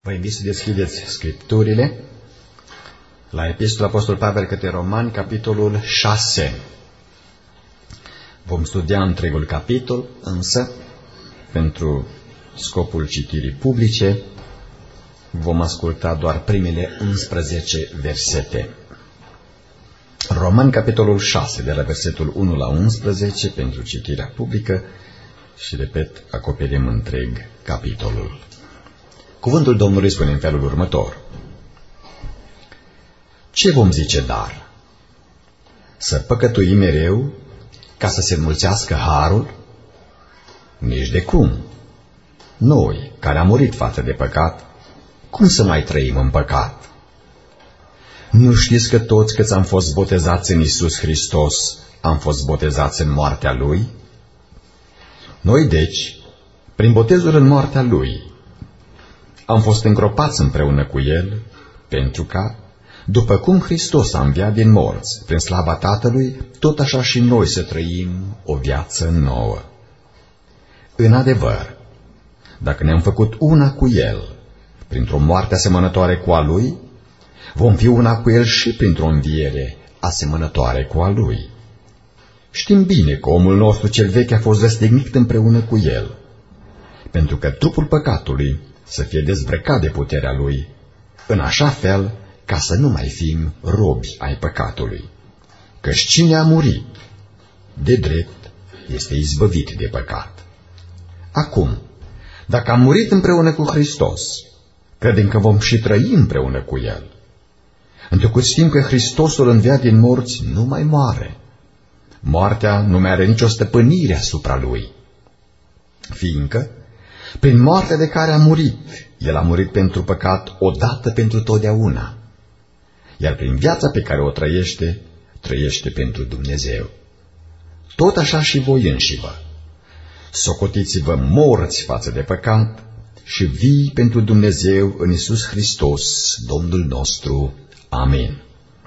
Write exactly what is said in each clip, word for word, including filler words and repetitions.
Vă invit să deschideți Scripturile la Epistola Apostolului Pavel către Romani, capitolul șase. Vom studia întregul capitol, însă, pentru scopul citirii publice, vom asculta doar primele unsprezece versete. Romani, capitolul șase, de la versetul unu la unsprezece, pentru citirea publică și, repet, acoperim întreg capitolul. Cuvântul Domnului spune în felul următor. Ce vom zice dar? Să păcătuim mereu ca să se înmulțească harul? Nici de cum. Noi, care am murit față de păcat, cum să mai trăim în păcat? Nu știți că toți câți am fost botezați în Iisus Hristos, am fost botezați în moartea Lui? Noi, deci, prin botezul în moartea Lui, am fost îngropați împreună cu El, pentru ca, după cum Hristos a înviat din morți, prin slava Tatălui, tot așa și noi să trăim o viață nouă. În adevăr, dacă ne-am făcut una cu El, printr-o moarte asemănătoare cu a Lui, vom fi una cu El și printr-o înviere asemănătoare cu a Lui. Știm bine că omul nostru cel vechi a fost răstignit împreună cu El, pentru că trupul păcatului să fie dezbrăcat de puterea Lui, în așa fel ca să nu mai fim robi ai păcatului. Căci cine a murit, de drept, este izbăvit de păcat. Acum, dacă am murit împreună cu Hristos, credem că vom și trăi împreună cu El. Întrucât știm că Hristosul înviat din morți nu mai moare. Moartea nu mai are nicio stăpânire asupra Lui, fiindcă, prin moartea de care a murit, El a murit pentru păcat odată pentru totdeauna, iar prin viața pe care o trăiește, trăiește pentru Dumnezeu. Tot așa și voi înșivă. Socotiți-vă morți față de păcat și vii pentru Dumnezeu în Iisus Hristos, Domnul nostru. Amin.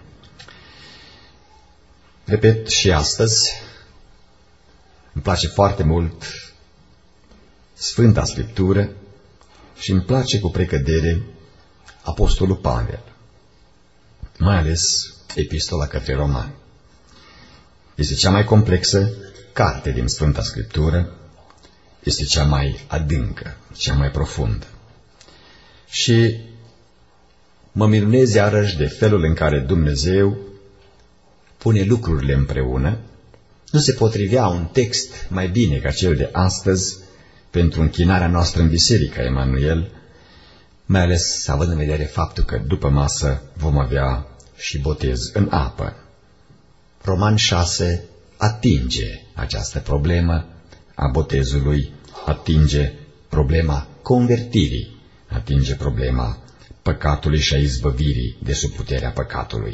Repet și astăzi, îmi place foarte mult Sfânta Scriptură și îmi place cu precădere Apostolul Pavel, mai ales Epistola către Romani. Este cea mai complexă carte din Sfânta Scriptură, este cea mai adâncă, cea mai profundă. Și mă minunez iarăși de felul în care Dumnezeu pune lucrurile împreună. Nu se potrivea un text mai bine ca cel de astăzi pentru închinarea noastră în Biserica Emanuel, mai ales având în vedere faptul că după masă vom avea și botez în apă. Romani șase atinge această problemă a botezului, atinge problema convertirii, atinge problema păcatului și a izbăvirii de sub puterea păcatului.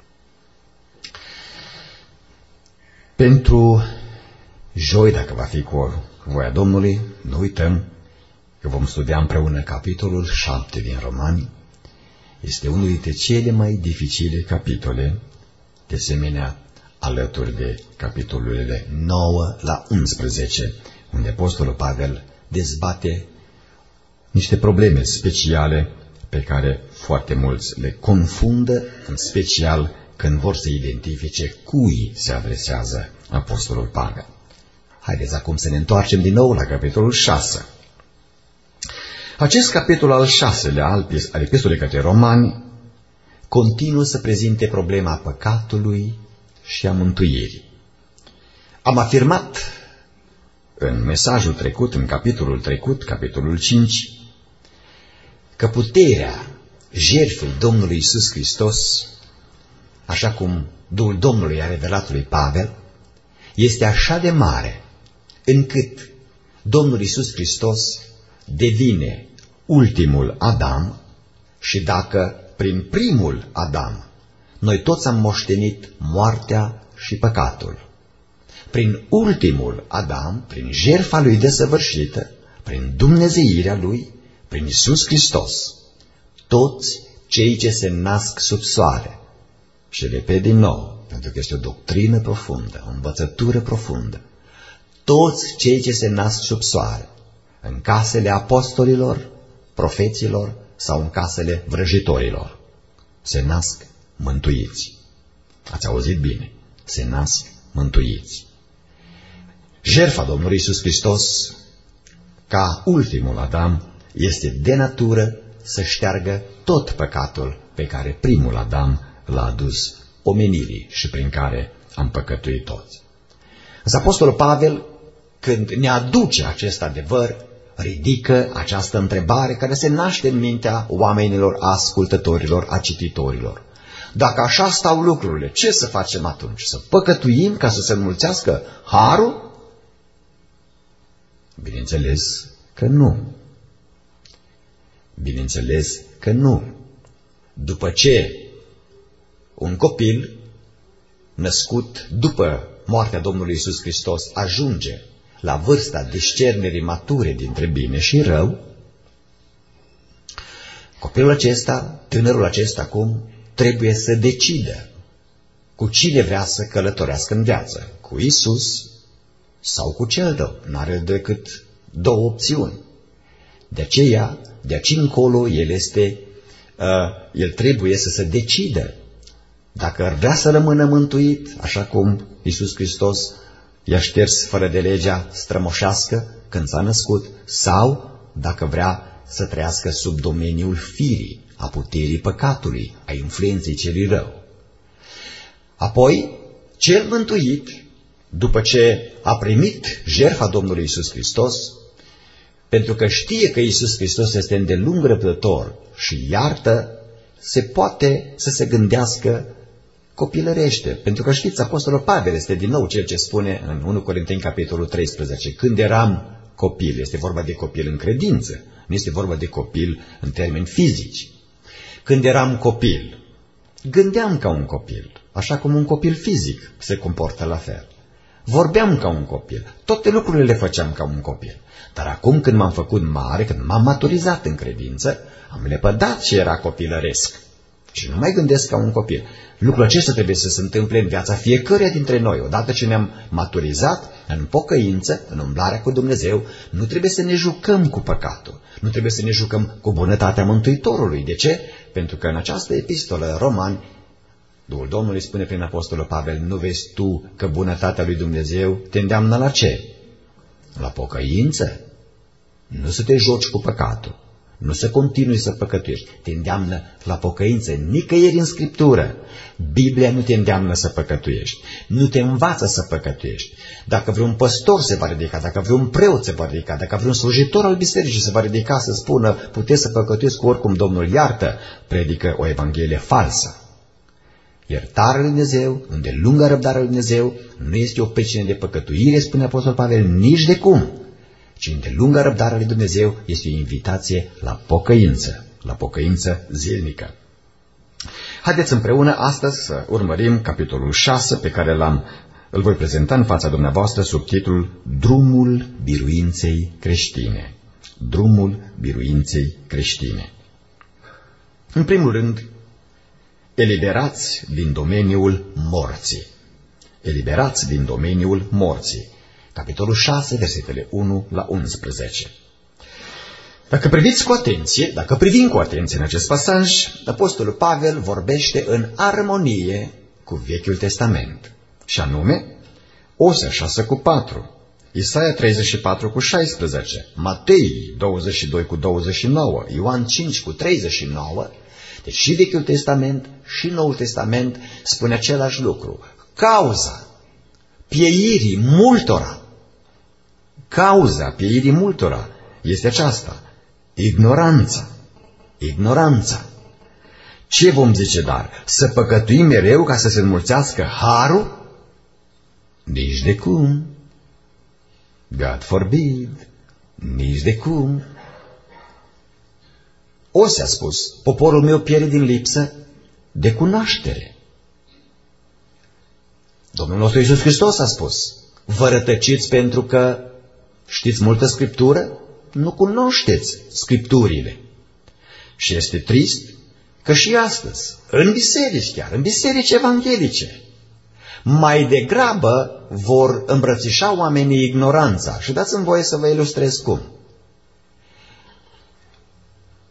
Pentru joi, dacă va fi cu voia Domnului, nu uităm că vom studia împreună capitolul șapte din Romani. Este unul dintre cele mai dificile capitole, de asemenea alături de capitolurile nouă la unsprezece, unde Apostolul Pavel dezbate niște probleme speciale pe care foarte mulți le confundă, în special când vor să identifice cui se adresează Apostolul Pavel. Haideți acum să ne întoarcem din nou la capitolul șase. Acest capitol al șaselea al Epistolei către Romani continuă să prezinte problema păcatului și a mântuirii. Am afirmat în mesajul trecut, în capitolul trecut, capitolul cinci, că puterea jertfei Domnului Iisus Hristos, așa cum Duhul Domnului a revelat lui Pavel, este așa de mare încât Domnul Iisus Hristos devine ultimul Adam și dacă prin primul Adam noi toți am moștenit moartea și păcatul, prin ultimul Adam, prin jertfa lui desăvârșită, prin dumnezeirea lui, prin Iisus Hristos, toți cei ce se nasc sub soare, și repet din nou, pentru că este o doctrină profundă, o învățătură profundă, toți cei ce se nasc sub soare, în casele apostolilor, profeților sau în casele vrăjitorilor. Se nasc mântuiți. Ați auzit bine. Se nasc mântuiți. Jertfa Domnului Iisus Hristos, ca ultimul Adam, este de natură să șteargă tot păcatul pe care primul Adam l-a adus omenirii și prin care am păcătuit toți. Însă Apostolul Pavel, când ne aduce acest adevăr, ridică această întrebare care se naște în mintea oamenilor, a ascultătorilor, a cititorilor. Dacă așa stau lucrurile, ce să facem atunci? Să păcătuim ca să se înmulțească harul? Bineînțeles că nu. Bineînțeles că nu. După ce un copil născut după moartea Domnului Iisus Hristos ajunge la vârsta discernerii mature dintre bine și rău, copilul acesta, tânărul acesta acum, trebuie să decidă cu cine vrea să călătorească în viață, cu Iisus sau cu cel rău. N-are decât două opțiuni. De aceea, de aici încolo, el, este, uh, el trebuie să se decidă dacă ar vrea să rămână mântuit, așa cum Iisus Hristos i-a șters fără de legea strămoșească când s-a născut, sau dacă vrea să trăiască sub domeniul firii, a puterii păcatului, a influenței celui rău. Apoi, cel mântuit, după ce a primit jertfa Domnului Iisus Hristos, pentru că știe că Iisus Hristos este îndelung răbdător și iartă, se poate să se gândească copilărește. Pentru că știți, Apostolul Pavel este din nou cel ce spune în unu Corinteni, capitolul treisprezece, când eram copil, este vorba de copil în credință, nu este vorba de copil în termeni fizici. Când eram copil, gândeam ca un copil, așa cum un copil fizic se comportă la fel. Vorbeam ca un copil, toate lucrurile le făceam ca un copil. Dar acum când m-am făcut mare, când m-am maturizat în credință, am lepădat ce era copilăresc și nu mai gândesc ca un copil. Lucrul acesta trebuie să se întâmple în viața fiecăruia dintre noi. Odată ce ne-am maturizat în pocăință, în umblarea cu Dumnezeu, nu trebuie să ne jucăm cu păcatul. Nu trebuie să ne jucăm cu bunătatea Mântuitorului. De ce? Pentru că în această epistolă, Romani, Duhul Domnului spune prin Apostolul Pavel, nu vezi tu că bunătatea lui Dumnezeu te îndeamnă la ce? La pocăință. Nu să te joci cu păcatul. Nu să continui să păcătuiești. Te îndeamnă la pocăință. Nicăieri în Scriptură Biblia nu te îndeamnă să păcătuiești. Nu te învață să păcătuiești. Dacă vreun păstor se va ridica, dacă vreun preot se va ridica, dacă vreun slujitor al bisericii se va ridica să spună puteți să păcătuiesc cu oricum Domnul iartă, predică o evanghelie falsă. Iertarea lui Dumnezeu, îndelunga răbdarea lui Dumnezeu, nu este o pricină de păcătuire, spune Apostolul Pavel, nici de cum, ci îndelunga răbdarea lui Dumnezeu este o invitație la pocăință, la pocăință zilnică. Haideți împreună astăzi să urmărim capitolul șase, pe care l-am, îl voi prezenta în fața dumneavoastră sub titlul Drumul biruinței creștine. Drumul biruinței creștine. În primul rând, eliberați din domeniul morții. Eliberați din domeniul morții. Capitolul șase, versetele unu la unsprezece. Dacă priviți cu atenție, dacă privim cu atenție în acest pasaj, Apostolul Pavel vorbește în armonie cu Vechiul Testament. Și anume, Osea șase cu patru, Isaia treizeci și patru cu șaisprezece, Matei douăzeci și doi cu douăzeci și nouă, Ioan cinci cu treizeci și nouă, deci și Vechiul Testament și Noul Testament spune același lucru. Cauza pieirii multora, cauza pieirii multora este aceasta, ignoranța, ignoranța. Ce vom zice dar? Să păcătuim mereu ca să se înmulțească harul? Nici de cum. God forbid. Nici de cum. Osea a spus, poporul meu pierde din lipsă de cunoaștere. Domnul nostru Iisus Hristos a spus, vă rătăciți pentru că știți multă Scriptură? Nu cunoașteți Scripturile. Și este trist că și astăzi, în biserici chiar, în biserici evanghelice, mai degrabă vor îmbrățișa oamenii ignoranța. Și dați-mi voie să vă ilustrez cum.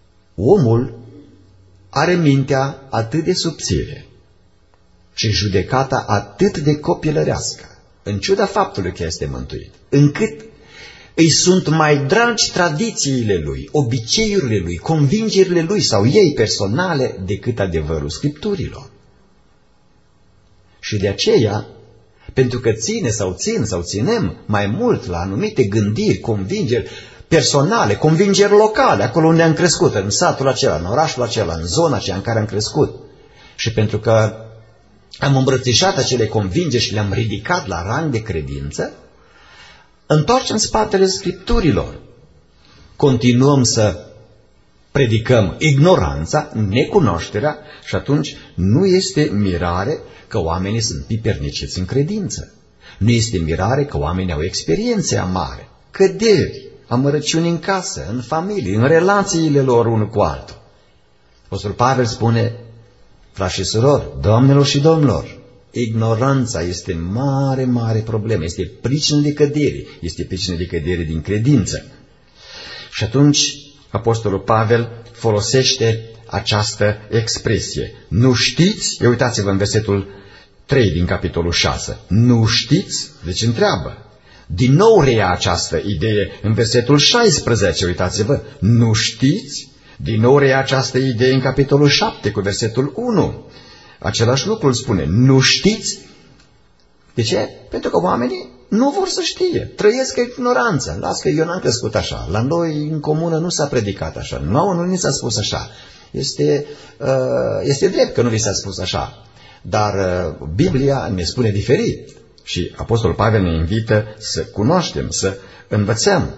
Omul are mintea atât de subțire și judecata atât de copilărească, în ciuda faptului că este mântuit, încât îi sunt mai dragi tradițiile lui, obiceiurile lui, convingerile lui sau ei personale decât adevărul Scripturilor. Și de aceea, pentru că ține sau țin sau ținem mai mult la anumite gândiri, convingeri personale, convingeri locale, acolo unde am crescut, în satul acela, în orașul acela, în zona aceea în care am crescut, și pentru că am îmbrățișat acele convingeri și le-am ridicat la rang de credință, întoarcem spatele Scripturilor. Continuăm să predicăm ignoranța, necunoașterea și atunci nu este mirare că oamenii sunt piperniciți în credință. Nu este mirare că oamenii au experiențe amare, căderi, amărăciuni în casă, în familie, în relațiile lor unul cu altul. Apostolul Pavel spune, frați și surori, doamnelor și domnilor, ignoranța este mare, mare problemă, este pricină de cădere, este pricină de cădere din credință. Și atunci Apostolul Pavel folosește această expresie. Nu știți? Uitați-vă în versetul trei din capitolul șase. Nu știți? Deci întreabă. Din nou reia această idee în versetul șaisprezece, uitați-vă. Nu știți? Din nou reia această idee în capitolul șapte cu versetul unu. Același lucru îl spune. Nu știți? De ce? Pentru că oamenii nu vor să știe. Trăiesc ignoranță. Las că eu n-am crescut așa. La noi în comună nu s-a predicat așa. Nouă nu ni s-a spus așa. Este, este drept că nu vi s-a spus așa. Dar Biblia ne spune diferit. Și Apostolul Pavel ne invită să cunoaștem, să învățăm.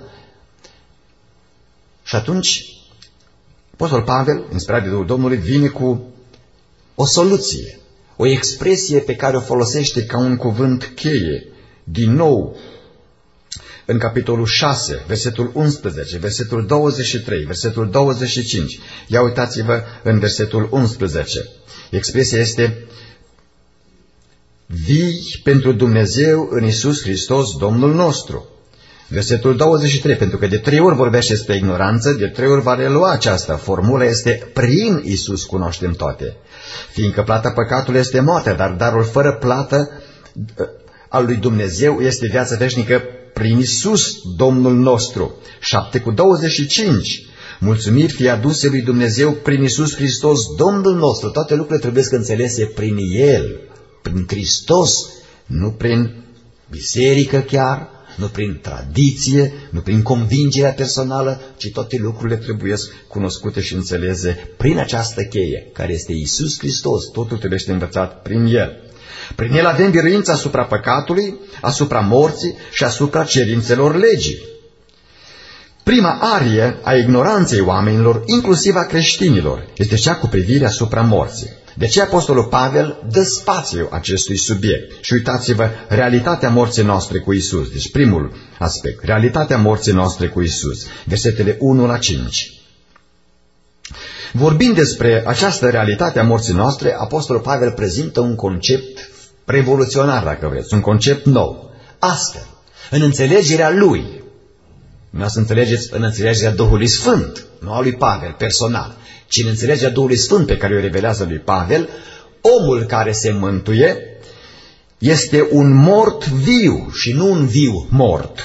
Și atunci Apostolul Pavel, inspirat de Duhul Domnului, vine cu o soluție. O expresie pe care o folosește ca un cuvânt cheie. Din nou, în capitolul șase, versetul unsprezece, versetul douăzeci și trei, versetul douăzeci și cinci. Ia uitați-vă în versetul unsprezece. Expresia este vii pentru Dumnezeu în Iisus Hristos, Domnul nostru. Versetul douăzeci și trei, pentru că de trei ori vorbește despre ignoranță, de trei ori va relua aceasta. Formula este prin Iisus cunoaștem toate. Fiindcă plata păcatului este moartea, dar darul fără plată al lui Dumnezeu este viața veșnică prin Iisus, Domnul nostru. șapte cu douăzeci și cinci. Mulțumiri fie aduse lui Dumnezeu prin Iisus Hristos, Domnul nostru. Toate lucrurile trebuie să înțelese prin El, prin Hristos, nu prin biserică chiar, nu prin tradiție, nu prin convingerea personală, ci toate lucrurile trebuie cunoscute și înțelese prin această cheie, care este Iisus Hristos. Totul trebuie să învățat prin El. Prin El avem biruința asupra păcatului, asupra morții și asupra cerințelor legii. Prima arie a ignoranței oamenilor, inclusiv a creștinilor, este cea cu privire asupra morții. De ce Apostolul Pavel dă spațiu acestui subiect? Și uitați-vă, realitatea morții noastre cu Isus. Deci primul aspect, realitatea morții noastre cu Isus. Versetele unu la cinci. Vorbind despre această realitate a morții noastre, Apostolul Pavel prezintă un concept revoluționar, dacă vreți, un concept nou. Astfel, în înțelegerea lui, nu să înțelegeți în înțelegerea Duhului Sfânt, nu a lui Pavel personal, ci în înțelegerea Duhului Sfânt pe care o revelează lui Pavel, omul care se mântuie este un mort viu și nu un viu mort.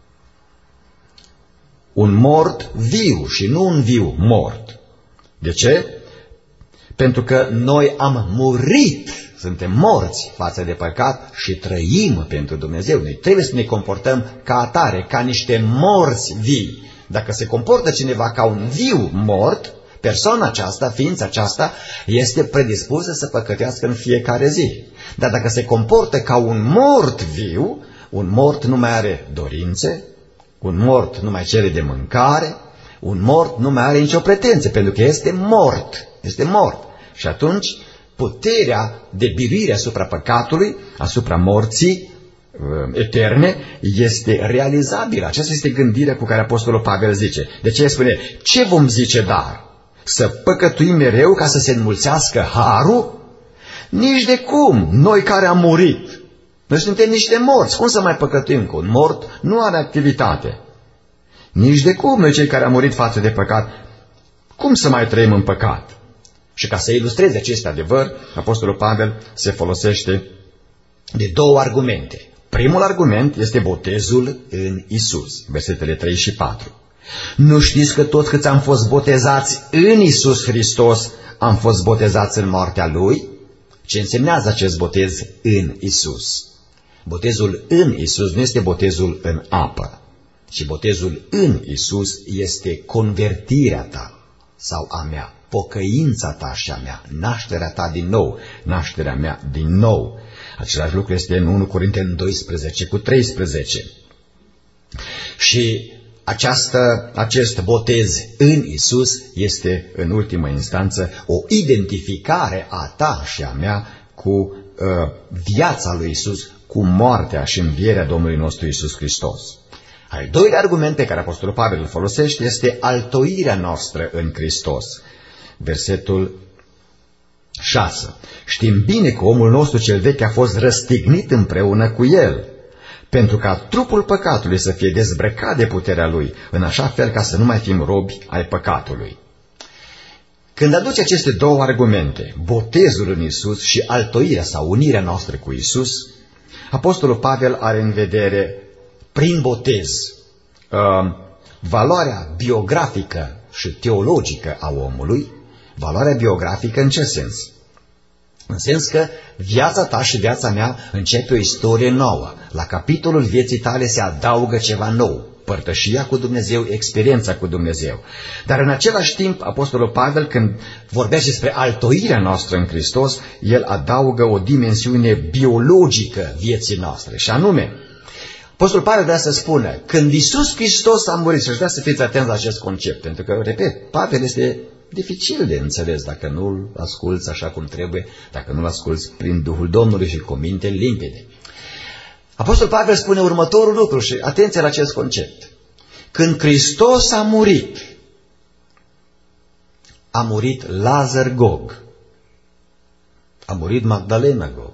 Un mort viu și nu un viu mort. De ce? Pentru că noi am murit, suntem morți față de păcat și trăim pentru Dumnezeu. Noi trebuie să ne comportăm ca atare, ca niște morți vii. Dacă se comportă cineva ca un viu mort, persoana aceasta, ființa aceasta, este predispusă să păcătească în fiecare zi. Dar dacă se comportă ca un mort viu, un mort nu mai are dorințe, un mort nu mai cere de mâncare, un mort nu mai are nicio pretenție, pentru că este mort, este mort. Și atunci puterea de biruire asupra păcatului, asupra morții eterne, este realizabilă. Aceasta este gândirea cu care Apostolul Pavel zice. De ce spune? Ce vom zice dar? Să păcătuim mereu ca să se înmulțească harul? Nici de cum, noi care am murit. Noi suntem niște morți. Cum să mai păcătuim cu un mort? Nu are activitate. Nici de cum, noi cei care am murit față de păcat. cum să mai trăim în păcat? Și ca să ilustreze acest adevăr, Apostolul Pavel se folosește de două argumente. Primul argument este botezul în Isus, versetele trei și patru. Nu știți că toți câți am fost botezați în Isus Hristos, am fost botezați în moartea Lui? Ce însemnează acest botez în Isus? Botezul în Isus nu este botezul în apă, ci botezul în Isus este convertirea ta sau a mea, pocăința ta și a mea, nașterea ta din nou, nașterea mea din nou. Același lucru este în unu Corinteni doisprezece cu treisprezece. Și această, acest botez în Isus este, în ultimă instanță, o identificare a ta și a mea cu uh, viața lui Isus, cu moartea și învierea Domnului nostru Isus Hristos. Al doilea argument pe care Apostolul Pavel îl folosește este altoirea noastră în Hristos. Versetul șase. Știm bine că omul nostru cel vechi a fost răstignit împreună cu el, pentru ca trupul păcatului să fie dezbrăcat de puterea lui, în așa fel ca să nu mai fim robi ai păcatului. Când aduce aceste două argumente, botezul în Isus și altoirea sau unirea noastră cu Isus, Apostolul Pavel are în vedere, prin botez, valoarea biografică și teologică a omului. Valoarea biografică în ce sens? În sens că viața ta și viața mea începe o istorie nouă. La capitolul vieții tale se adaugă ceva nou. Părtășia cu Dumnezeu, experiența cu Dumnezeu. Dar în același timp, Apostolul Pavel, când vorbește despre altoirea noastră în Hristos, el adaugă o dimensiune biologică vieții noastre. Și anume, Apostolul Pavel vrea să spună, când Iisus Hristos a murit, și aș vrea să fiți atenți la acest concept, pentru că, repet, Pavel este dificil de înțeles dacă nu-l asculți așa cum trebuie, dacă nu-l asculți prin Duhul Domnului și cu minte limpede. Apostolul Pavel spune următorul lucru și atenție la acest concept. Când Hristos a murit, a murit Lazar Gog, a murit Magdalena Gog,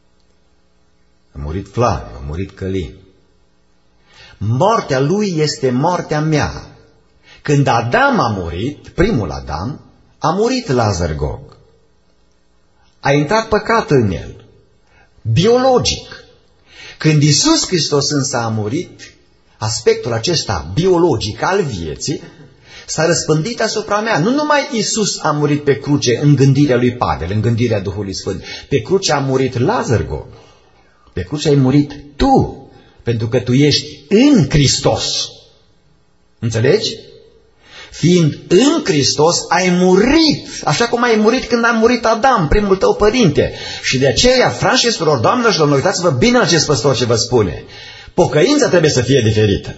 a murit Flaviu, a murit Călin. Moartea lui este moartea mea. Când Adam a murit, primul Adam, a murit Lazar Gog. A intrat păcat în el, biologic. Când Iisus Hristos însă a murit, aspectul acesta biologic al vieții s-a răspândit asupra mea. Nu numai Iisus a murit pe cruce în gândirea lui Pavel, în gândirea Duhului Sfânt. Pe cruce a murit Lazar Gog. Pe cruce ai murit tu, pentru că tu ești în Hristos. Înțelegi? Fiind în Hristos, ai murit, așa cum ai murit când a murit Adam, primul tău părinte. Și de aceea, frați și surori, doamnelor și domnilor, uitați-vă bine la acest păstor ce vă spune. Pocăința trebuie să fie diferită.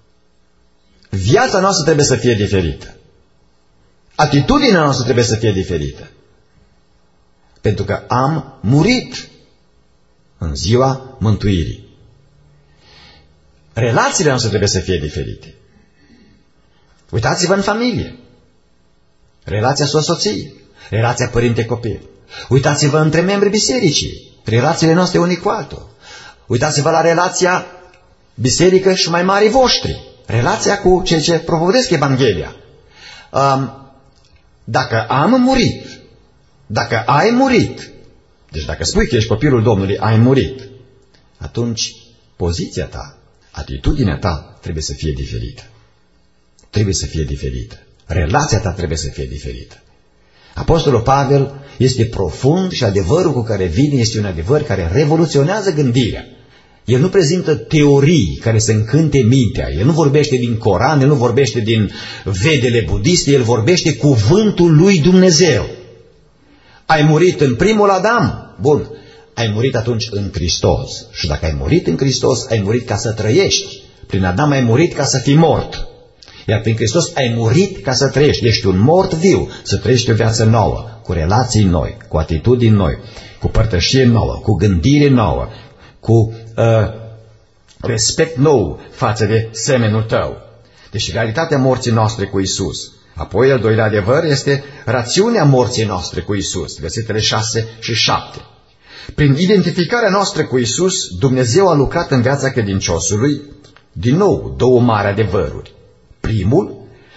Viața noastră trebuie să fie diferită. Atitudinea noastră trebuie să fie diferită. Pentru că am murit în ziua mântuirii. Relațiile noastre trebuie să fie diferite. Uitați-vă în familie. Relația soț-soție, relația părinte-copil. Uitați-vă între membrii bisericii, relațiile noastre unii cu altul. Uitați-vă la relația biserică și mai mari voștri, relația cu cei ce propovădesc Evanghelia. Um, dacă am murit, dacă ai murit, deci dacă spui că ești copilul Domnului, ai murit, atunci poziția ta, atitudinea ta trebuie să fie diferită. Trebuie să fie diferită. Relația ta trebuie să fie diferită. Apostolul Pavel este profund și adevărul cu care vine este un adevăr care revoluționează gândirea. El nu prezintă teorii care să încânte mintea. El nu vorbește din Coran, el nu vorbește din vedele budiste, el vorbește cuvântul lui Dumnezeu. Ai murit în primul Adam? Bun. Ai murit atunci în Hristos. Și dacă ai murit în Hristos, ai murit ca să trăiești. Prin Adam ai murit ca să fii mort. Iar prin Hristos ai murit ca să trăiești. Ești un mort viu, să trăiești o viață nouă, cu relații noi, cu atitudini noi, cu părtășie nouă, cu gândire nouă, cu uh, respect nou față de semenul tău. Deci realitatea morții noastre cu Isus. Apoi, al doilea adevăr este rațiunea morții noastre cu Isus, versetele șase și șapte. Prin identificarea noastră cu Isus, Dumnezeu a lucrat în viața credinciosului, din nou, două mari adevăruri. Primul,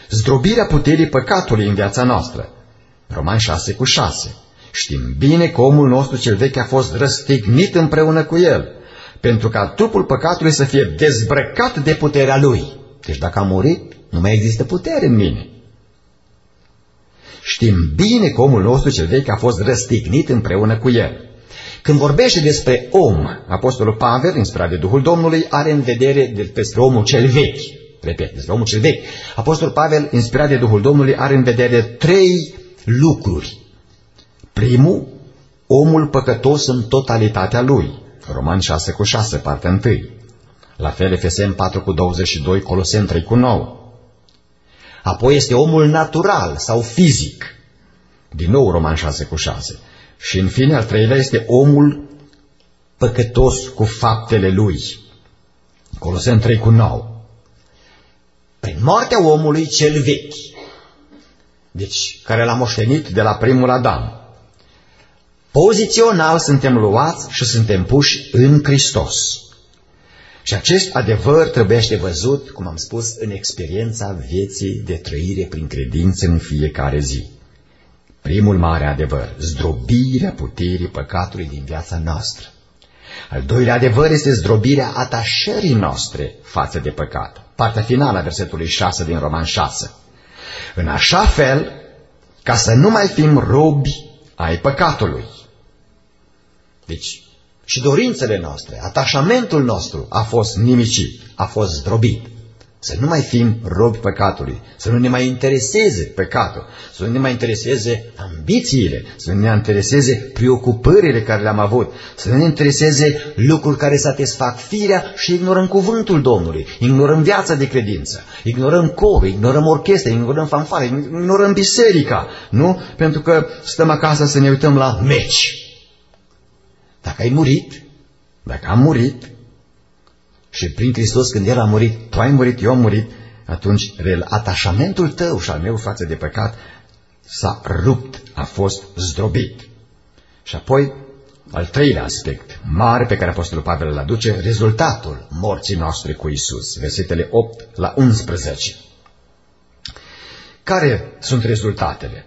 zdrobirea puterii păcatului în viața noastră. Romani șase cu șase. Știm bine că omul nostru cel vechi a fost răstignit împreună cu el, pentru ca trupul păcatului să fie dezbrăcat de puterea lui. Deci dacă a murit, nu mai există putere în mine. Știm bine că omul nostru cel vechi a fost răstignit împreună cu el. Când vorbește despre om, Apostolul Pavel, inspirat de Duhul Domnului, are în vedere despre omul cel vechi. Repet, despre omul cel vechi. Apostolul Pavel, inspirat de Duhul Domnului, are în vedere trei lucruri. Primul, omul păcătos în totalitatea lui. Romani șase cu șase, partea întâi. La fel Efeseni patru cu douăzeci și doi, Coloseni trei cu nouă. Apoi este omul natural sau fizic. Din nou Romani șase cu șase. Și în fine, al treilea este omul păcătos cu faptele lui. Coloseni trei cu nouă. Prin moartea omului cel vechi, deci care l-a moștenit de la primul Adam, pozițional suntem luați și suntem puși în Hristos. Și acest adevăr trebuiește văzut, cum am spus, în experiența vieții de trăire prin credință în fiecare zi. Primul mare adevăr, zdrobirea puterii păcatului din viața noastră. Al doilea adevăr este zdrobirea atașării noastre față de păcat. Partea finală a versetului șase din Roman șase. În așa fel, ca să nu mai fim robi ai păcatului. Deci, și dorințele noastre, atașamentul nostru a fost nimicit, a fost zdrobit. Să nu mai fim robi păcatului, să nu ne mai intereseze păcatul, să nu ne mai intereseze ambițiile, să nu ne intereseze preocupările care le-am avut, să nu ne intereseze lucruri care satisfac firea și ignorăm cuvântul Domnului, ignorăm viața de credință, ignorăm corul, ignorăm orchestre, ignorăm fanfare, ignorăm biserica, nu? Pentru că stăm acasă să ne uităm la meci. Dacă ai murit, dacă am murit, și prin Hristos, când El a murit, tu ai murit, eu am murit, atunci atașamentul tău și al meu față de păcat s-a rupt, a fost zdrobit. Și apoi, al treilea aspect mare pe care Apostolul Pavel îl aduce, rezultatul morții noastre cu Iisus, versetele opt la unsprezece. Care sunt rezultatele?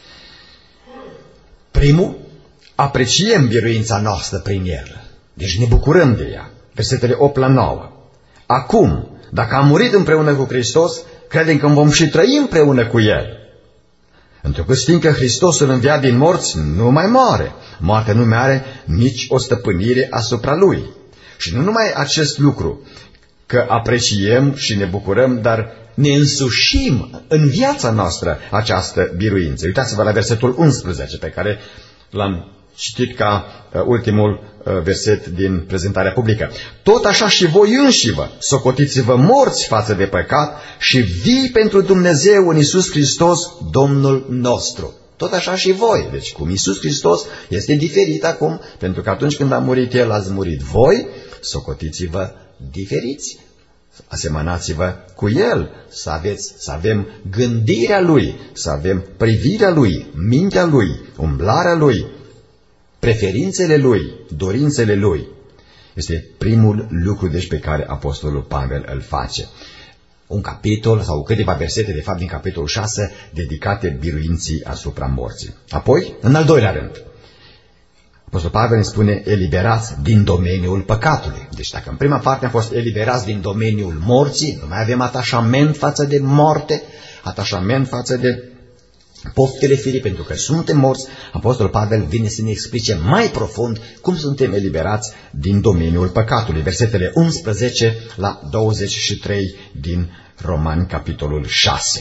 Primul, apreciem biruința noastră prin El, deci ne bucurăm de ea. Versetele opt la nouă. Acum, dacă am murit împreună cu Hristos, credem că vom și trăi împreună cu El. Întrucât fiindcă Hristos îl învia din morți, nu mai moare. Moartea nu mai are nici o stăpânire asupra Lui. Și nu numai acest lucru, că apreciem și ne bucurăm, dar ne însușim în viața noastră această biruință. Uitați-vă la versetul unsprezece, pe care l-am citit ca uh, ultimul uh, verset din prezentarea publică. Tot așa și voi înșivă, socotiți-vă morți față de păcat și vii pentru Dumnezeu în Iisus Hristos, Domnul nostru. Tot așa și voi. Deci cum Iisus Hristos este diferit acum, pentru că atunci când a murit El, ați murit voi, socotiți-vă diferiți. Asemănați-vă cu El, să, aveți, să avem gândirea Lui, să avem privirea Lui, mintea Lui, umblarea Lui, preferințele Lui, dorințele Lui. Este primul lucru deci pe care Apostolul Pavel îl face. Un capitol sau câteva versete de fapt din capitolul șase dedicate biruinții asupra morții. Apoi, în al doilea rând, Apostolul Pavel îmi spune eliberați din domeniul păcatului. Deci dacă în prima parte am fost eliberați din domeniul morții, nu mai avem atașament față de moarte, atașament față de poftele firii, pentru că suntem morți, Apostolul Pavel vine să ne explice mai profund cum suntem eliberați din domeniul păcatului. Versetele unsprezece la douăzeci și trei din Romani, capitolul șase.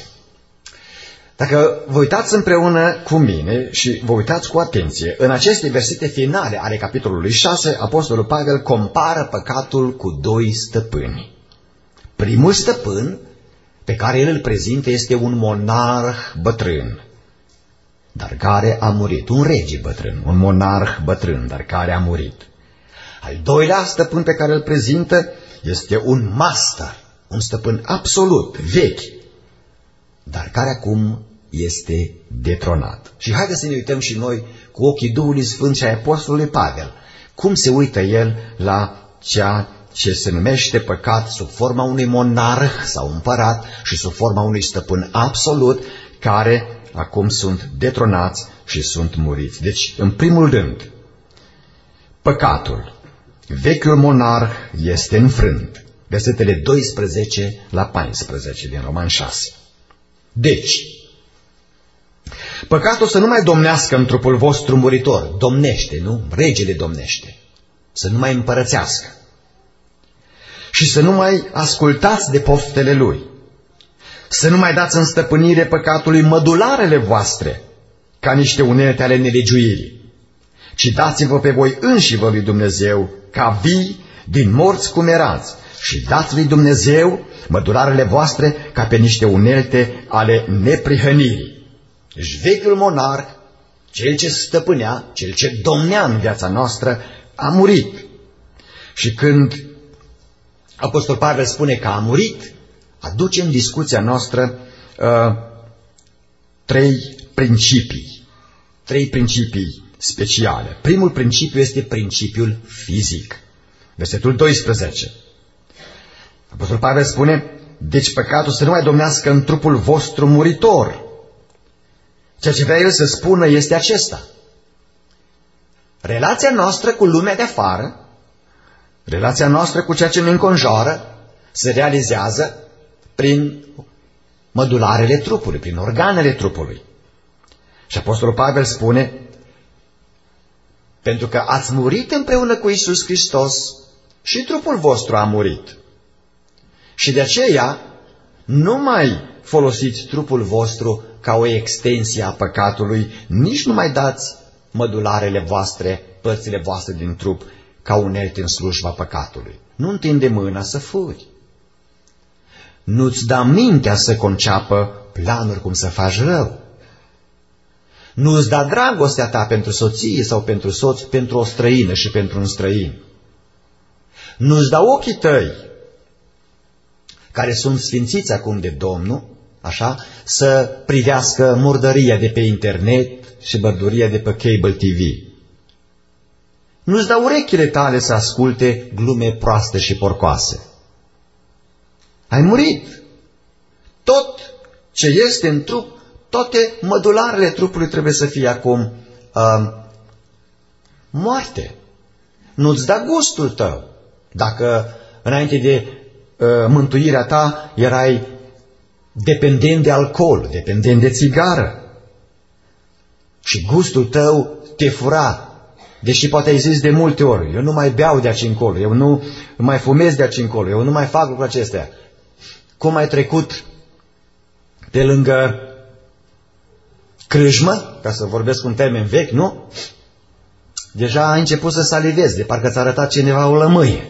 Dacă vă uitați împreună cu mine și vă uitați cu atenție, în aceste versete finale ale capitolului șase, Apostolul Pavel compară păcatul cu doi stăpâni. Primul stăpân pe care el îl prezintă este un monarh bătrân, dar care a murit. Un rege bătrân, un monarh bătrân, dar care a murit. Al doilea stăpân pe care îl prezintă este un master, un stăpân absolut, vechi, dar care acum este detronat. Și haideți să ne uităm și noi cu ochii Duhului Sfânt și ai Apostolului Pavel. Cum se uită el la ceea ce se numește păcat sub forma unui monarh sau împărat și sub forma unui stăpân absolut, care acum sunt detronați și sunt muriți. Deci, în primul rând, păcatul, vechiul monarh este înfrânt. Versetele doisprezece la paisprezece din Roman șase. Deci, păcatul să nu mai domnească în trupul vostru muritor. Domnește, nu? Regele domnește. Să nu mai împărățească. Și să nu mai ascultați de poftele lui. Să nu mai dați în stăpânire păcatului mădularele voastre, ca niște unelte ale nelegiuirii, ci dați-vă pe voi înși-vă lui Dumnezeu, ca vii din morți cum erați, și dați lui Dumnezeu mădularele voastre ca pe niște unelte ale neprihănirii. Deci vechiul monarh, cel ce stăpânea, cel ce domnea în viața noastră, a murit. Și când Apostol Pavel spune că a murit, aduce în discuția noastră uh, trei principii. Trei principii speciale. Primul principiu este principiul fizic. Versetul doisprezece. Apostol Pavel spune, deci păcatul să nu mai domnească în trupul vostru muritor. Ceea ce vrea el să spună este acesta. Relația noastră cu lumea de afară, relația noastră cu ceea ce ne înconjoară, se realizează prin mădularele trupului, prin organele trupului. Și Apostolul Pavel spune, pentru că ați murit împreună cu Iisus Hristos și trupul vostru a murit. Și de aceea nu mai folosiți trupul vostru ca o extensie a păcatului, nici nu mai dați mădularele voastre, părțile voastre din trup, ca unelte în slujba păcatului. Nu întinde mâna să furi. Nu-ți da mintea să conceapă planuri cum să faci rău. Nu-ți da dragostea ta pentru soție sau pentru soț, pentru o străină și pentru un străin. Nu-ți da ochii tăi, care sunt sfințiți acum de Domnul, așa, să privească murdăria de pe internet și bărduria de pe cable T V. Nu-ți da urechile tale să asculte glume proaste și porcoase. Ai murit. Tot ce este în trup, toate mădularele trupului trebuie să fie acum uh, moarte. Nu-ți da gustul tău. Dacă înainte de uh, mântuirea ta erai dependent de alcool, dependent de țigară și gustul tău te fura, deși poate ai zis de multe ori, eu nu mai beau de aici încolo, eu nu mai fumez de aici încolo, eu nu mai fac lucrurile acestea. Cum ai trecut de lângă crâșmă, ca să vorbesc un termen vechi, nu? Deja ai început să salivezi, de parcă ți-a arătat cineva o lămâie.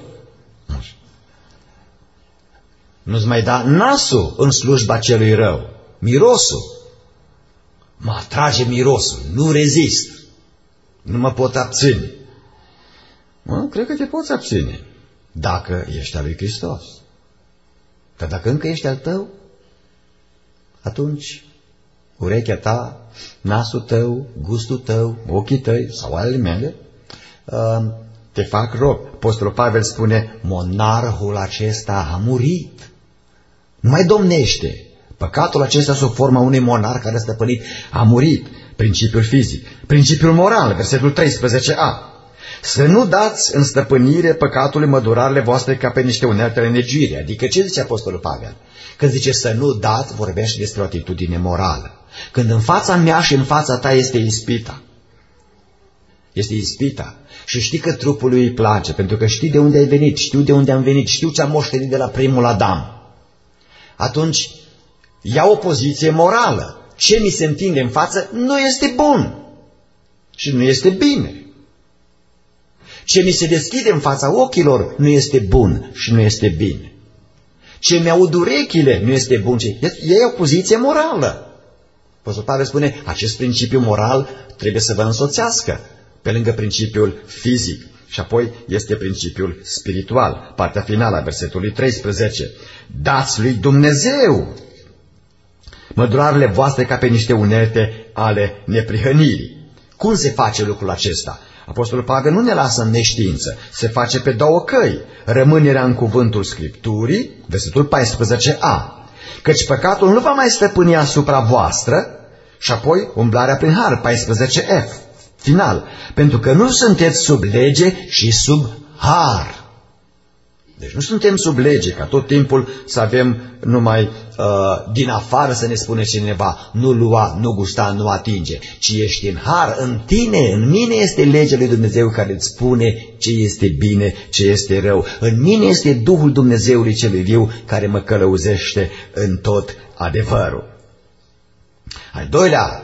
Nu-ți mai da nasul în slujba celui rău, mirosul. Mă atrage mirosul, nu rezist, nu mă pot abține. Mă, cred că te poți abține, dacă ești al lui Hristos. Dar dacă încă ești al tău, atunci urechea ta, nasul tău, gustul tău, ochii tăi sau ale mele te fac rob. Apostolul Pavel spune, monarhul acesta a murit. Nu mai domnește. Păcatul acesta sub forma unui monarh care a stăpânit a murit. Principiul fizic. Principiul moral, versetul treisprezece a. Să nu dați în stăpânire păcatului mădurarele voastre ca pe niște unelte ale negiuirii. Adică ce zice Apostolul Pavel? Când zice să nu dați, vorbește despre o atitudine morală. Când în fața mea și în fața ta este ispita. Este ispita. Și știi că trupului îi place, pentru că știi de unde ai venit, știu de unde am venit, știu ce am moștenit de la primul Adam. Atunci ia o poziție morală. Ce mi se întinde în față nu este bun și nu este bine. Ce mi se deschide în fața ochilor nu este bun și nu este bine. Ce mi-aud urechile nu este bun, ci e o poziție morală. Apostolul Pavel spune, acest principiu moral trebuie să vă însoțească pe lângă principiul fizic. Și apoi este principiul spiritual, partea finală a versetului treisprezece. Dați lui Dumnezeu mădularele voastre ca pe niște unelte ale neprihănirii. Cum se face lucrul acesta? Apostolul Pavel nu ne lasă în neștiință. Se face pe două căi. Rămânerea în cuvântul Scripturii, versetul paisprezece a. Căci păcatul nu va mai stăpâni asupra voastră, și apoi umblarea prin har, paisprezece f. Final. Pentru că nu sunteți sub lege, și sub har. Deci nu suntem sub lege, ca tot timpul să avem numai uh, din afară să ne spune cineva, nu lua, nu gusta, nu atinge, ci ești în har, în tine, în mine este legea lui Dumnezeu care îți spune ce este bine, ce este rău. În mine este Duhul Dumnezeului celui viu care mă călăuzește în tot adevărul. Al doilea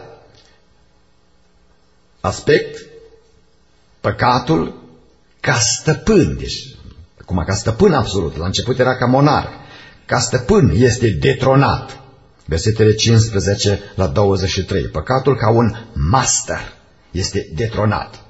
aspect, păcatul ca stăpân. Deci, acum ca stăpân absolut, la început era ca monarh. Ca stăpân este detronat. Versetele cincisprezece la douăzeci și trei. Păcatul ca un master este detronat.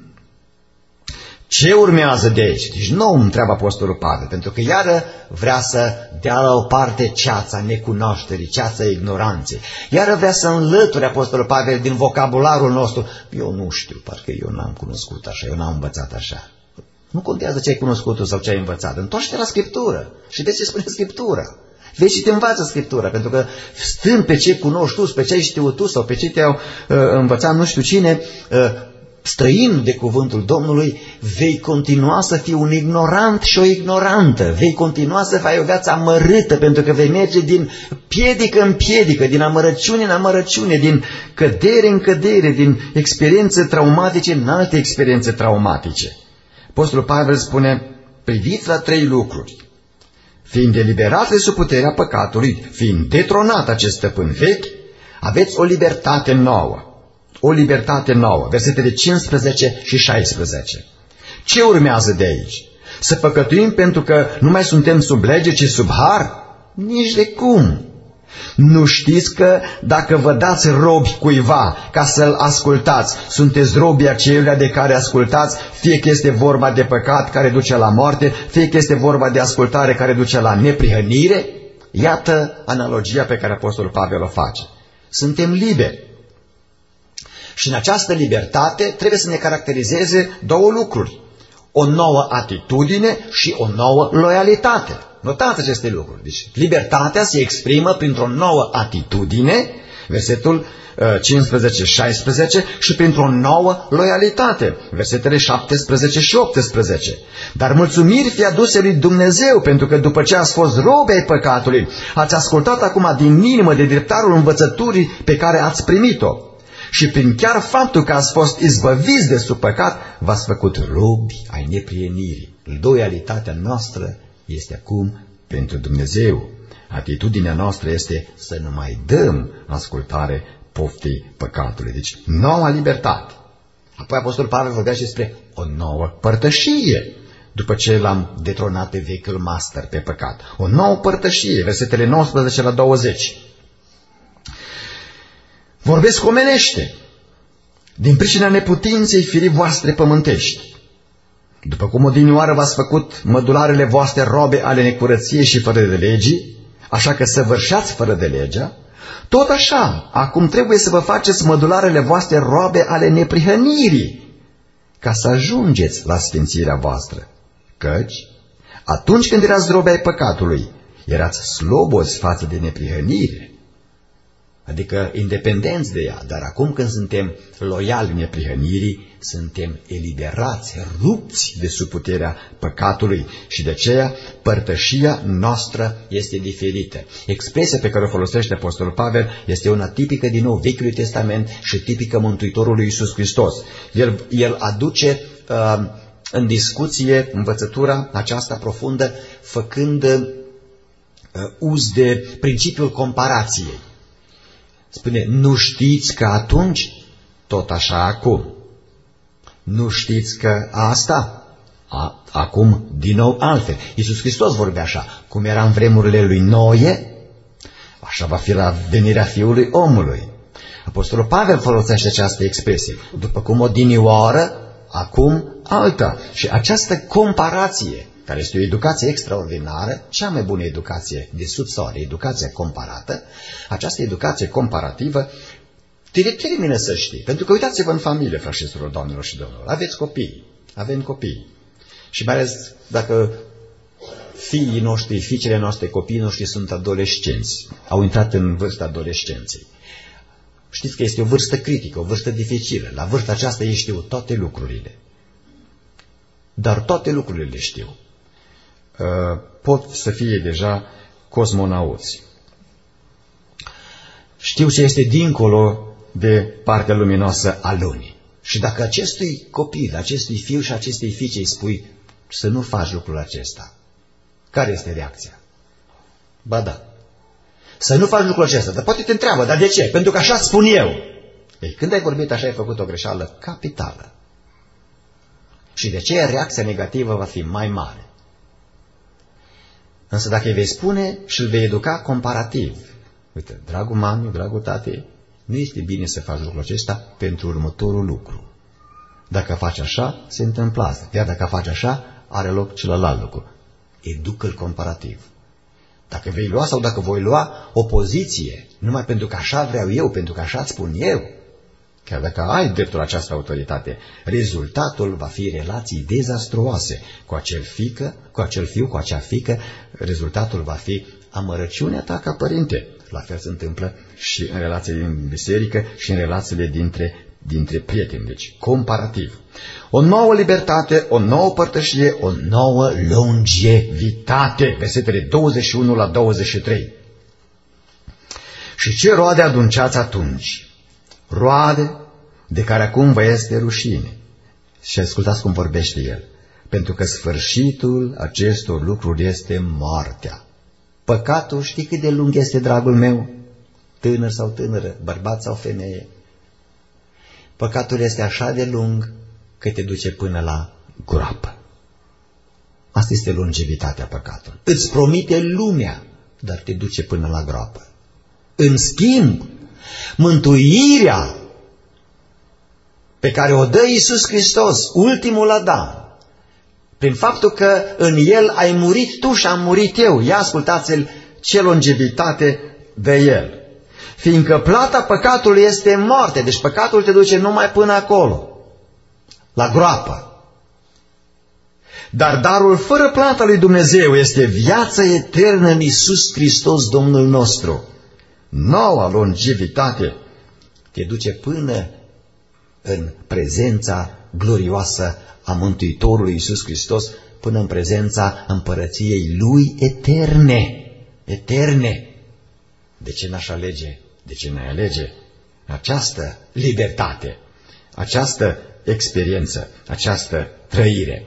Ce urmează de aici? Deci nu îmi întreabă Apostolul Pavel, pentru că iară vrea să dea la o parte ceața necunoașterii, ceața ignoranței. Iară vrea să înlăture Apostolul Pavel din vocabularul nostru. Eu nu știu, parcă eu n-am cunoscut așa, eu n-am învățat așa. Nu contează ce ai cunoscut tu sau ce ai învățat. Întoarce-te la Scriptură și vezi ce spune Scriptura. Vezi și te învață Scriptura, pentru că stând pe ce cunoști tu, pe ce ai știut tu sau pe ce te-au uh, învățat nu știu cine, uh, străin de cuvântul Domnului, vei continua să fii un ignorant și o ignorantă. Vei continua să fii o viață amărâtă, pentru că vei merge din piedică în piedică, din amărăciune în amărăciune, din cădere în cădere, din experiențe traumatice în alte experiențe traumatice. Apostolul Pavel spune, priviți la trei lucruri. Fiind eliberat de sub puterea păcatului, fiind detronat acest stăpân vechi, aveți o libertate nouă. O libertate nouă. Versetele cincisprezece și șaisprezece. Ce urmează de aici? Să păcătuim pentru că nu mai suntem sub lege, ci sub har? Nici de cum. Nu știți că dacă vă dați robi cuiva ca să-l ascultați, sunteți robii aceia de care ascultați, fie că este vorba de păcat care duce la moarte, fie că este vorba de ascultare care duce la neprihănire? Iată analogia pe care Apostolul Pavel o face. Suntem liberi. Și în această libertate trebuie să ne caracterizeze două lucruri. O nouă atitudine și o nouă loialitate. Notați aceste lucruri. Deci, libertatea se exprimă printr-o nouă atitudine, versetul cincisprezece șaisprezece, și printr-o nouă loialitate, versetele șaptesprezece și optsprezece. Dar mulțumiri fie aduse lui Dumnezeu, pentru că după ce ați fost robi ai păcatului, ați ascultat acum din inimă de dreptarul învățăturii pe care ați primit-o. Și prin chiar faptul că ați fost izbăviți de sub păcat, v-ați făcut robi ai neprienirii. Loialitatea noastră este acum pentru Dumnezeu. Atitudinea noastră este să nu mai dăm ascultare poftii păcatului. Deci, noua libertate. Apoi Apostolul Pavel vorbea și despre o nouă părtășie, după ce l-am detronat pe vechiul master, pe păcat. O nouă părtășie, versetele nouăsprezece la douăzeci. Vorbesc omenește, din pricina neputinței firii voastre pământești. După cum odinioară v-ați făcut mădularele voastre robe ale necurăției și fără de legii, așa că săvârșeați fără de legea, tot așa, acum trebuie să vă faceți mădularele voastre robe ale neprihănirii, ca să ajungeți la sfințirea voastră. Căci, atunci când erați robe ai păcatului, erați slobozi față de neprihănire, adică independenți de ea, dar acum când suntem loiali neprihănirii, suntem eliberați, rupți de sub puterea păcatului și de aceea părtășia noastră este diferită. Expresia pe care o folosește Apostolul Pavel este una tipică din nou Vechiului Testament și tipică Mântuitorului Iisus Hristos. El, el aduce uh, în discuție învățătura aceasta profundă, făcând uh, uz de principiul comparației. Spune, nu știți că atunci, tot așa acum. Nu știți că asta, a, acum din nou altfel. Iisus Hristos vorbea așa, cum era în vremurile lui Noe, așa va fi la venirea Fiului Omului. Apostolul Pavel folosește această expresie, după cum odinioară, acum alta. Și această comparație, care este o educație extraordinară, cea mai bună educație de subsoare, educația comparată, această educație comparativă Te determină să știi. Pentru că uitați-vă în familie, frați și surori, doamnelor și domnilor. Aveți copii. Avem copii. Și mai ales dacă fiii noștri, fiicele noastre, copiii noștri sunt adolescenți. Au intrat în vârsta adolescenței. Știți că este o vârstă critică, o vârstă dificilă. La vârsta aceasta ei știu toate lucrurile. Dar toate lucrurile le știu. Pot să fie deja cosmonauți. Știu ce este dincolo de partea luminoasă a lumii. Și dacă acestui copil, acestui fiu și acestei fiice îi spui să nu faci lucrul acesta, care este reacția? Ba da. Să nu faci lucrul acesta. Dar poate te întreabă, dar de ce? Pentru că așa spun eu. Ei, când ai vorbit așa, ai făcut o greșeală capitală. Și de aceea reacția negativă va fi mai mare. Însă dacă îi vei spune și îl vei educa comparativ, uite, dragul mami, dragul tate, nu este bine să faci lucrul acesta pentru următorul lucru. Dacă faci așa, se întâmplă asta. Iar dacă faci așa, are loc celălalt lucru. Educă-l comparativ. Dacă vei lua sau dacă voi lua o poziție, numai pentru că așa vreau eu, pentru că așa îți spun eu, chiar dacă ai dreptul la această autoritate, rezultatul va fi relații dezastruoase cu acel fică, cu acel fiu, cu acea fică, rezultatul va fi amărăciunea ta ca părinte. La fel se întâmplă și în relațiile din biserică și în relațiile dintre, dintre prieteni. Deci, comparativ. O nouă libertate, o nouă părtășie, o nouă longevitate. Versetele douăzeci și unu la douăzeci și trei. Și ce roade adunceați atunci? Roade de care acum vă este rușine. Și ascultați cum vorbește el. Pentru că sfârșitul acestor lucruri este moartea. Păcatul, știi cât de lung este, dragul meu? Tânăr sau tânără, bărbat sau femeie. Păcatul este așa de lung că te duce până la groapă. Asta este longevitatea păcatului. Îți promite lumea, dar te duce până la groapă. În schimb, mântuirea pe care o dă Iisus Hristos, ultimul Adam, prin faptul că în El ai murit tu și am murit eu. Ia ascultați-l ce longevitate de El. Fiindcă plata păcatului este moarte, deci păcatul te duce numai până acolo, la groapă. Dar darul fără plata lui Dumnezeu este viața eternă în Iisus Hristos, Domnul nostru. Noua longevitate te duce până în prezența glorioasă a Mântuitorului Iisus Hristos, până în prezența împărăției Lui eterne. Eterne. De ce n-aș alege? De ce n-ai alege această libertate, această experiență, această trăire?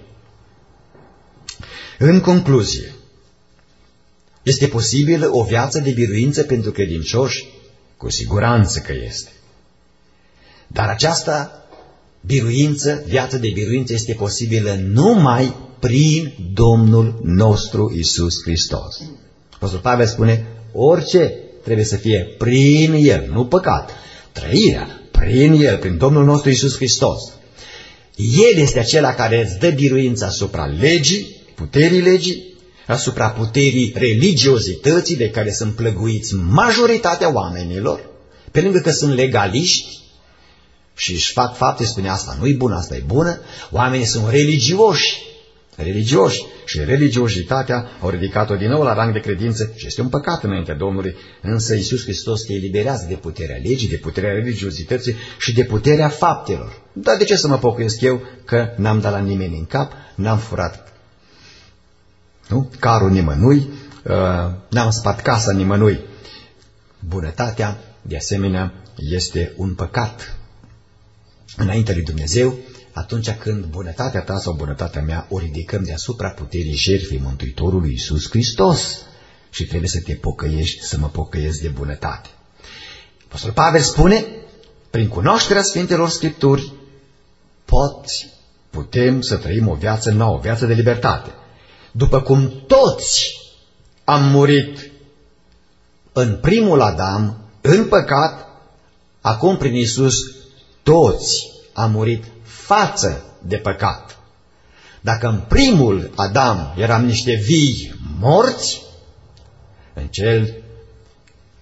În concluzie, este posibilă o viață de biruință pentru credincioși? Cu siguranță că este. Dar aceasta biruință, viața de biruință este posibilă numai prin Domnul nostru Iisus Hristos. Apostolul Pavel spune, orice trebuie să fie prin El, nu păcat. Trăirea prin El, prin Domnul nostru Iisus Hristos. El este acela care îți dă biruința asupra legii, puterii legii, asupra puterii religiozității de care sunt plăguiți majoritatea oamenilor, pe lângă că sunt legaliști și își fac fapte, spune asta nu-i bună, asta e bună, oamenii sunt religioși, religioși și religiozitatea au ridicat-o din nou la rang de credință și este un păcat înaintea Domnului, însă Iisus Hristos te eliberează de puterea legii, de puterea religiozității și de puterea faptelor. Dar de ce să mă pocăiesc eu că n-am dat la nimeni în cap, n-am furat nu? carul nimănui, n-am spart casa nimănui? Bunătatea, de asemenea, este un păcat înaintea lui Dumnezeu, atunci când bunătatea ta sau bunătatea mea o ridicăm deasupra puterii jertfei Mântuitorului Iisus Hristos și trebuie să te pocăiești, să mă pocăiesc de bunătate. Apostolul Pavel spune, prin cunoașterea Sfintelor Scripturi poți, putem să trăim o viață nouă, o viață de libertate. După cum toți am murit în primul Adam, în păcat, acum prin Iisus toți am murit față de păcat. Dacă în primul Adam eram niște vii morți, în cel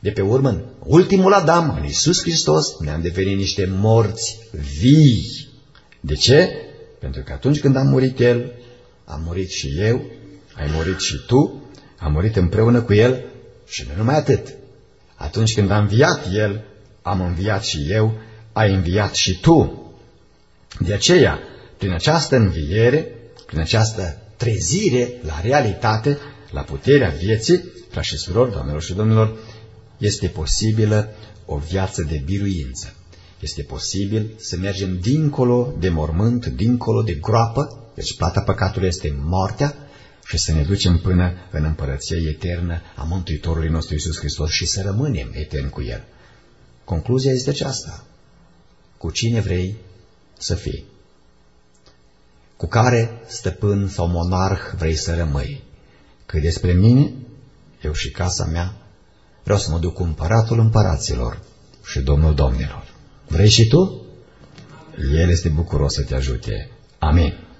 de pe urmă, în ultimul Adam, în Iisus Hristos, ne-am devenit niște morți vii. De ce? Pentru că atunci când a murit El, am murit și eu, ai murit și tu, am murit împreună cu El și nu numai atât. Atunci când a înviat El, am înviat și eu, ai înviat și tu. De aceea, prin această înviere, prin această trezire la realitate, la puterea vieții, frați și surori, doamnelor și domnilor, este posibilă o viață de biruință. Este posibil să mergem dincolo de mormânt, dincolo de groapă, deci plata păcatului este moartea, și să ne ducem până în împărăția eternă a Mântuitorului nostru Iisus Hristos și să rămânem etern cu El. Concluzia este aceasta. Cu cine vrei să fii? Cu care stăpân sau monarh vrei să rămâi? Că despre mine, eu și casa mea, vreau să mă duc cu împăratul împăraților și Domnul domnilor. Vrei și tu? El este bucuros să te ajute. Amin.